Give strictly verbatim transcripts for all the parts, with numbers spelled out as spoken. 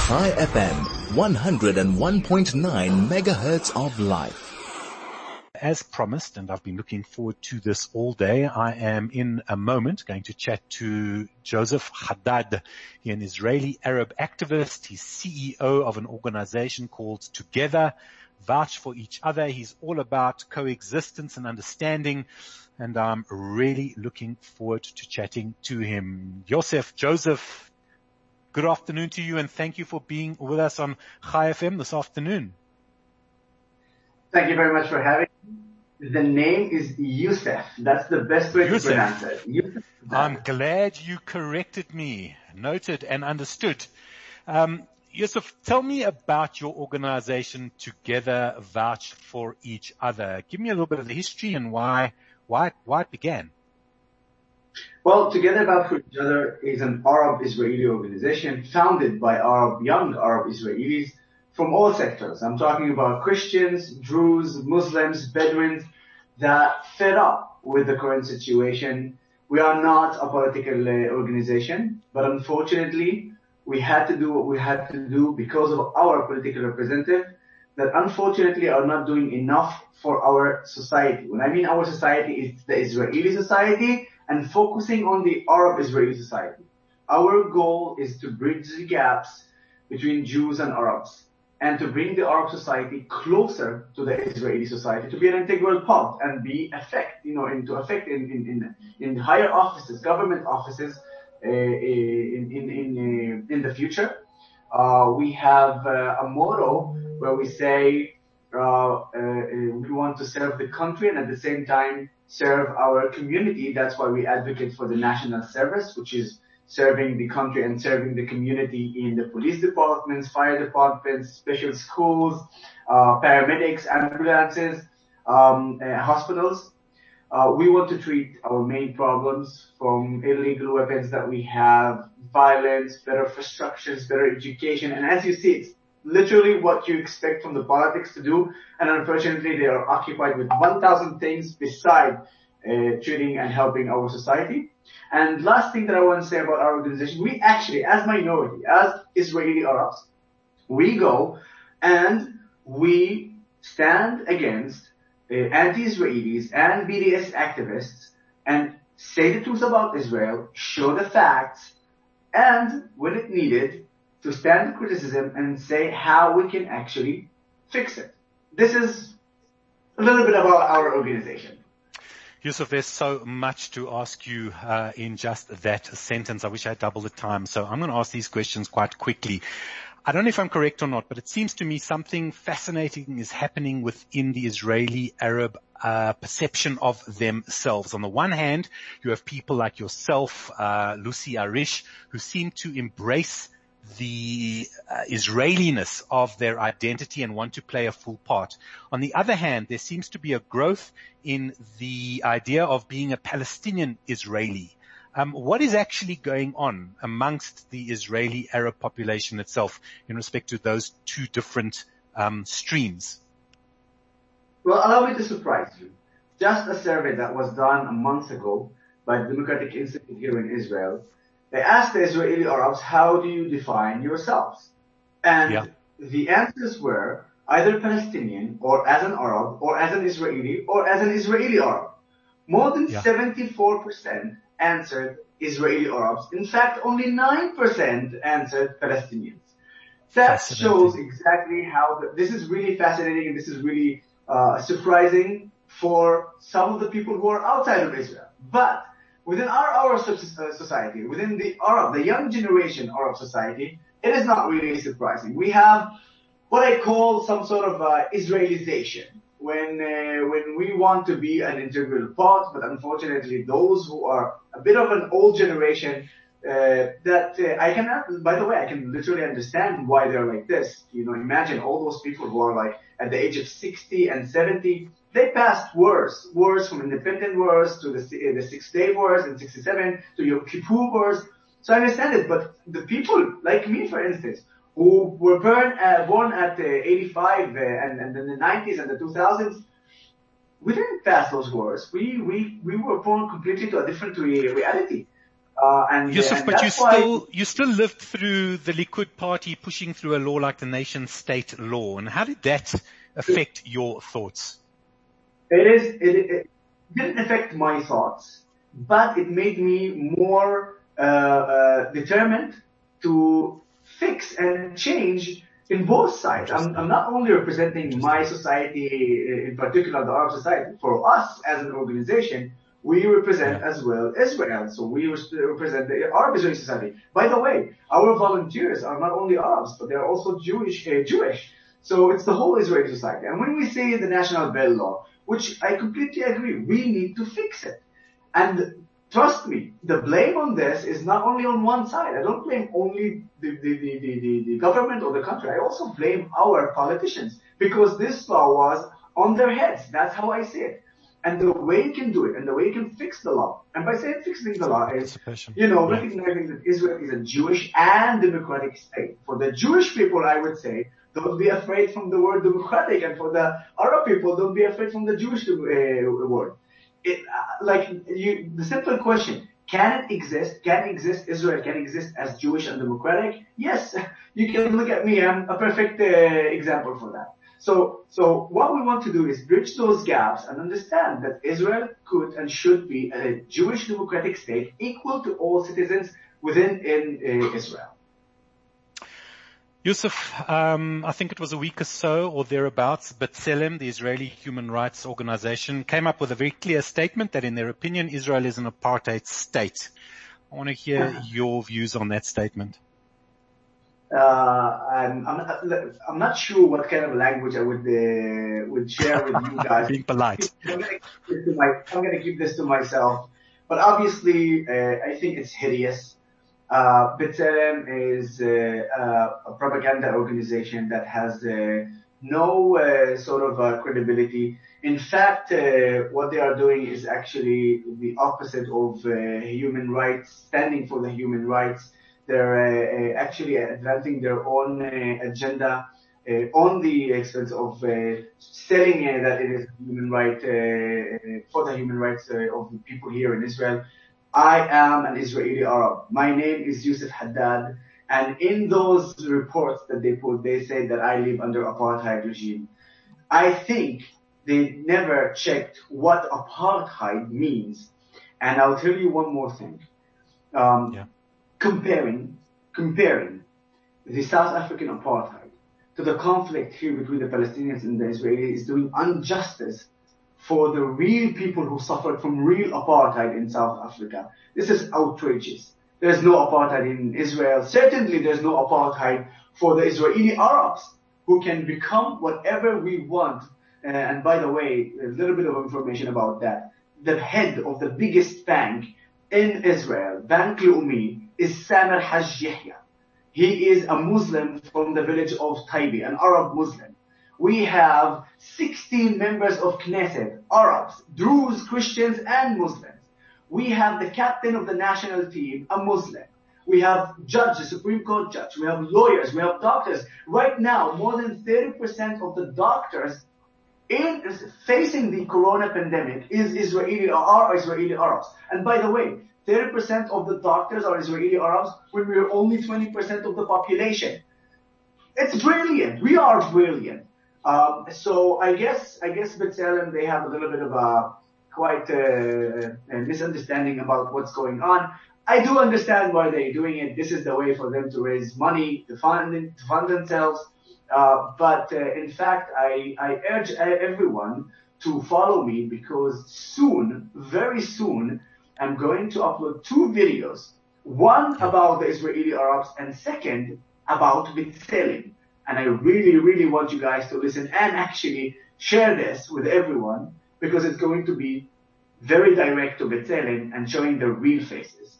Chai F M, one oh one point nine megahertz of life. As promised, and I've been looking forward to this all day, I am in a moment going to chat to Joseph Haddad. He's an Israeli Arab activist. He's C E O of an organization called Together, Vouch for Each Other. He's all about coexistence and understanding, and I'm really looking forward to chatting to him. Yosef, Joseph, good afternoon to you, and thank you for being with us on Chai F M this afternoon. Thank you very much for having me. The name is Yusef. That's the best way Yusef. to pronounce it. Yusef. I'm glad you corrected me. Noted and understood. Um, Yusef, tell me about your organization, Together Vouch for Each Other. Give me a little bit of the history and why, why, why it began. Well, Together Vouch for Each Other is an Arab-Israeli organization founded by Arab, young Arab Israelis from all sectors. I'm talking about Christians, Druze, Muslims, Bedouins that fed up with the current situation. We are not a political uh, organization, but unfortunately, we had to do what we had to do because of our political representative that unfortunately are not doing enough for our society. When I mean our society, it's the Israeli society and focusing on the Arab-Israeli society. Our goal is to bridge the gaps between Jews and Arabs, and to bring the Arab society closer to the Israeli society, to be an integral part and be effect, you know, into effect in, in, in, in higher offices, government offices, uh, in, in, in, uh, in the future. Uh, we have uh, a motto where we say, uh, uh, we want to serve the country and at the same time serve our community. That's why we advocate for the national service, which is serving the country and serving the community in the police departments, fire departments, special schools, uh, paramedics, ambulances, um, uh, hospitals. Uh, we want to treat our main problems from illegal weapons that we have, violence, better infrastructures, better education. And as you see, it's literally what you expect from the politics to do. And unfortunately, they are occupied with one thousand things beside uh, treating and helping our society. And last thing that I want to say about our organization, we actually, as minority, as Israeli Arabs, we go and we stand against uh, anti-Israelis and B D S activists and say the truth about Israel, show the facts, and when it needed, to stand the criticism and say how we can actually fix it. This is a little bit about our organization. Yusuf, there's so much to ask you uh, in just that sentence. I wish I had double the time. So I'm going to ask these questions quite quickly. I don't know if I'm correct or not, but it seems to me something fascinating is happening within the Israeli Arab uh, perception of themselves. On the one hand, you have people like yourself, uh, Lucy Arish, who seem to embrace the uh, Israeliness of their identity and want to play a full part. On the other hand, there seems to be a growth in the idea of being a Palestinian Israeli. Um, what is actually going on amongst the Israeli Arab population itself in respect to those two different um, streams? Well, allow me to surprise you. Just a survey that was done a month ago by the Democratic Institute here in Israel, they asked the Israeli Arabs, how do you define yourselves? And yeah. the answers were either Palestinian or as an Arab or as an Israeli or as an Israeli Arab. More than yeah. seventy-four percent answered Israeli Arabs. In fact, only nine percent answered Palestinians. That shows exactly how the, this is really fascinating and this is really uh, surprising for some of the people who are outside of Israel. But within our, our society, within the Arab, the young generation Arab society, it is not really surprising. We have what I call some sort of uh, Israelization. When uh, when we want to be an integral part, but unfortunately those who are a bit of an old generation, uh, that uh, I cannot, by the way, I can literally understand why they're like this. You know, imagine all those people who are like at the age of sixty and seventy, they passed wars, wars from independent wars to the, the Six Day Wars and sixty-seven to Yom Kippur wars. So I understand it, but the people like me, for instance, who were born, uh, born at uh, eighty-five uh, and, and in the nineties and the two thousands, we didn't pass those wars. We, we, we were born completely to a different re- reality. Uh, and, Yusuf, and but you that's why- still, you still lived through the Likud party pushing through a law like the nation state law. And how did that affect your thoughts? It is, it, it didn't affect my thoughts, but it made me more, uh, uh, determined to fix and change in both sides. I'm, I'm not only representing my society, in particular the Arab society. For us as an organization, we represent Yeah. as well Israel. So we represent the Arab Israeli society. By the way, our volunteers are not only Arabs, but they're also Jewish, uh, Jewish. So it's the whole Israeli society. And when we say the national bail law, which I completely agree, we need to fix it. And trust me, the blame on this is not only on one side. I don't blame only the, the, the, the, the government or the country. I also blame our politicians because this law was on their heads. That's how I see it. And the way you can do it and the way you can fix the law, and by saying fixing the law is, you know, Yeah. recognizing that Israel is a Jewish and democratic state. For the Jewish people, I would say, don't be afraid from the word democratic, and for the Arab people, don't be afraid from the Jewish uh, word. It, uh, like you, the simple question: can it exist? Can it exist? Israel can exist as Jewish and democratic? Yes, you can look at me. I'm a perfect uh, example for that. So, so what we want to do is bridge those gaps and understand that Israel could and should be a Jewish democratic state equal to all citizens within in, uh, Israel. Yusuf, um, I think it was a week or so or thereabouts, B'Tselem, the Israeli human rights organization, came up with a very clear statement that in their opinion, Israel is an apartheid state. I want to hear your views on that statement. Uh, I'm, I'm, not, I'm not sure what kind of language I would, uh, would share with you guys. Being polite. I'm going to keep this to myself. But obviously, uh, I think it's hideous. Uh, B'Tselem is uh, uh, a propaganda organization that has uh, no uh, sort of uh, credibility. In fact, uh, what they are doing is actually the opposite of uh, human rights, standing for the human rights. They're uh, actually advancing their own uh, agenda uh, on the expense of uh, selling uh, that it is human right uh, for the human rights uh, of the people here in Israel. I am an Israeli Arab. My name is Yusuf Haddad, and in those reports that they put, they say that I live under apartheid regime. I think they never checked what apartheid means, and I'll tell you one more thing. Um, yeah. Comparing, comparing the South African apartheid to the conflict here between the Palestinians and the Israelis is doing injustice for the real people who suffered from real apartheid in South Africa. This is outrageous. There's no apartheid in Israel. Certainly there's no apartheid for the Israeli Arabs who can become whatever we want. Uh, and by the way, a little bit of information about that. The head of the biggest bank in Israel, Bank Leumi, is Samer Haj Yahya. He is a Muslim from the village of Taibi, an Arab Muslim. We have sixteen members of Knesset, Arabs, Druze, Christians, and Muslims. We have the captain of the national team, a Muslim. We have judges, Supreme Court judge. We have lawyers. We have doctors. Right now, more than thirty percent of the doctors in facing the corona pandemic is Israeli or are Israeli Arabs. And by the way, thirty percent of the doctors are Israeli Arabs when we are only twenty percent of the population. It's brilliant. We are brilliant. Um, so I guess, I guess B'Tselem, they have a little bit of a quite uh, a misunderstanding about what's going on. I do understand why they're doing it. This is the way for them to raise money, to fund, to fund themselves. Uh, but uh, in fact, I, I urge everyone to follow me because soon, very soon, I'm going to upload two videos. One about the Israeli Arabs and second about B'Tselem. And I really, really want you guys to listen and actually share this with everyone because it's going to be very direct to B'Tselem and showing the real faces.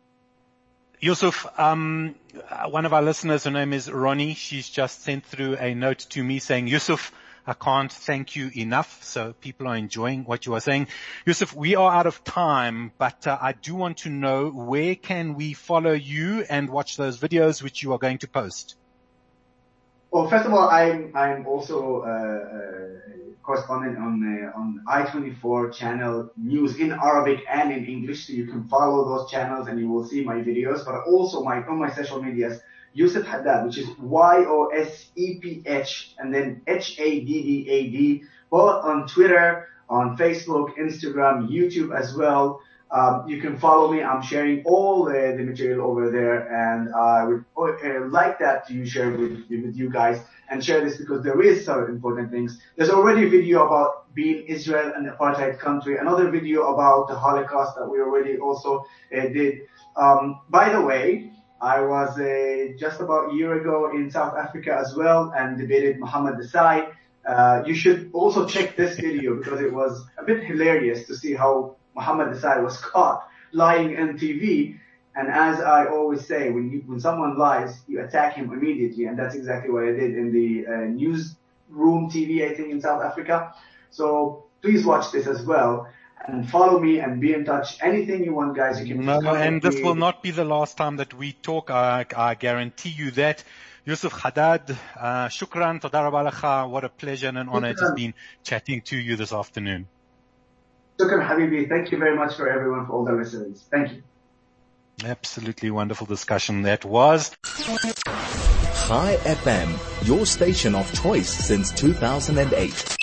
Yusuf, um, one of our listeners, her name is Ronnie. She's just sent through a note to me saying, Yusuf, I can't thank you enough. So people are enjoying what you are saying. Yusuf, we are out of time, but uh, I do want to know where can we follow you and watch those videos which you are going to post? Well, first of all, I'm I'm also uh, a correspondent on uh, on I twenty-four channel news in Arabic and in English, so you can follow those channels and you will see my videos. But also my on my social medias, Yosef Haddad, which is Y O S E P H and then H A D D A D, both on Twitter, on Facebook, Instagram, YouTube as well. Um, you can follow me. I'm sharing all the, the material over there, and I would uh, like that you share with, with you guys and share this because there is some important things. There's already a video about being Israel an apartheid country, another video about the Holocaust that we already also uh, did. Um, by the way, I was uh, just about a year ago in South Africa as well and debated Mohammed Desai. Uh, you should also check this video because it was a bit hilarious to see how Mohammed Desai was caught lying on T V. And as I always say, when you, when someone lies, you attack him immediately. And that's exactly what I did in the uh, newsroom T V, I think, in South Africa. So please watch this as well. And follow me and be in touch. Anything you want, guys, you can No, contact and this me. will not be the last time that we talk. I, I guarantee you that. Yosef Haddad, uh, shukran, toda rabba lecha. What a pleasure and an honor it has been chatting to you this afternoon. Shukran, Habibi. Thank you very much for everyone, for all the listeners. Thank you. Absolutely wonderful discussion that was. Chai F M, your station of choice since two thousand eight.